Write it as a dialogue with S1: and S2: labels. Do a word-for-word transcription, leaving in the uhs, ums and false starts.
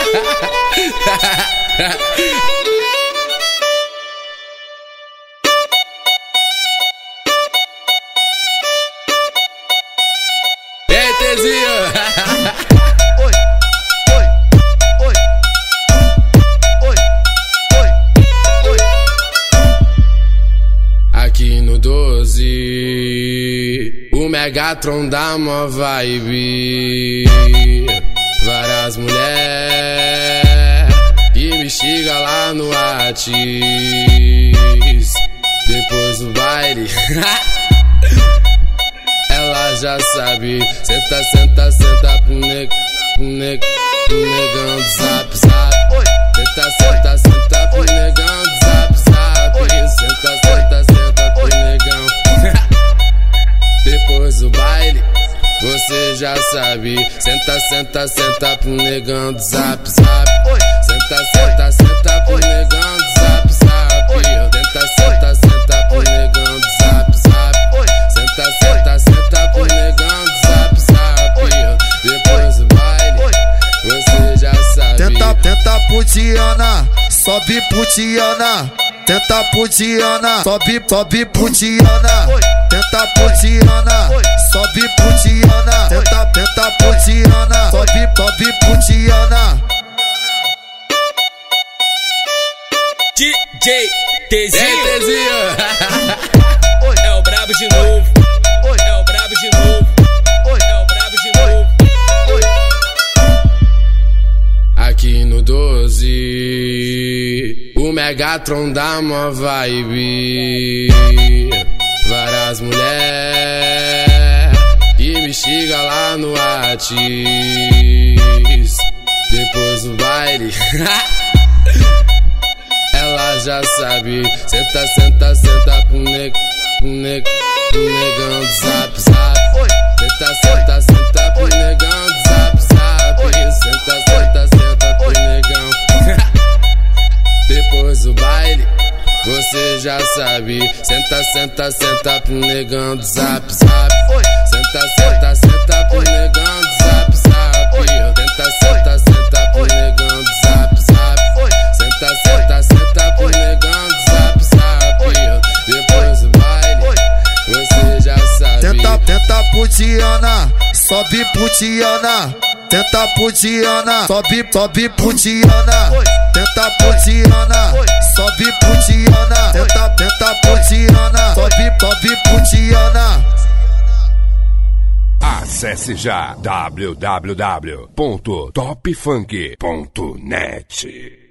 S1: Ei, Tezinho!
S2: Oi, oi, oi, oi, oi, oi.
S1: Aqui no doze, o Megatron dá uma vibe. Várias mulheres que me chega lá no Atis. Depois do baile ela já sabe. Senta, senta, senta pro neg, pro neg, pro negão do zap, zap. Senta, senta, senta pro negão do zap, zap. Senta, senta, senta pro negão. Depois do baile você já sabe. Senta, senta, senta pro negão do zap, zap. Senta, senta, senta pro negão do zap, zap. Senta, senta, senta pro negão do zap, zap. Senta, senta, senta pro negão do zap, zap. Depois do baile você já sabe.
S2: Tenta, tenta putiana, sobe putiana. Tenta putiana, sobe, sobe putiana. Tenta putiana, sobe putiana. Tenta, tenta putiana, sobe, sobe putiana.
S3: D J Tezinho,
S1: Ei, Tezinho!
S3: é o brabo de novo, é o brabo de novo, é o brabo de novo.
S1: Aqui no doze, o Megatron dá uma vibe. Várias mulheres que me chega lá no Atis. Depois do baile ela já sabe. Senta, senta, senta pro neg, pro neg, pro negão do zap, zap. Senta, senta, senta pro negão do zap, zap. Senta, senta, senta pro negão. Depois do baile você já sabe. Senta, senta, senta pro negão do zap, zap. Senta, senta, senta pro negão do zap, zap. Senta, senta, senta pro negão do zap, zap. Senta, senta, senta pro negão do zap, zap. Depois do baile você já sabe.
S2: Tenta, tenta putiana, sobe putiana. Tenta putiana, sobe, sobe putiana. Tenta putiana, sobe putiana. Tenta, tenta putiana, sobe, sobe putiana.
S4: Acesse já w w w ponto top funk ponto net.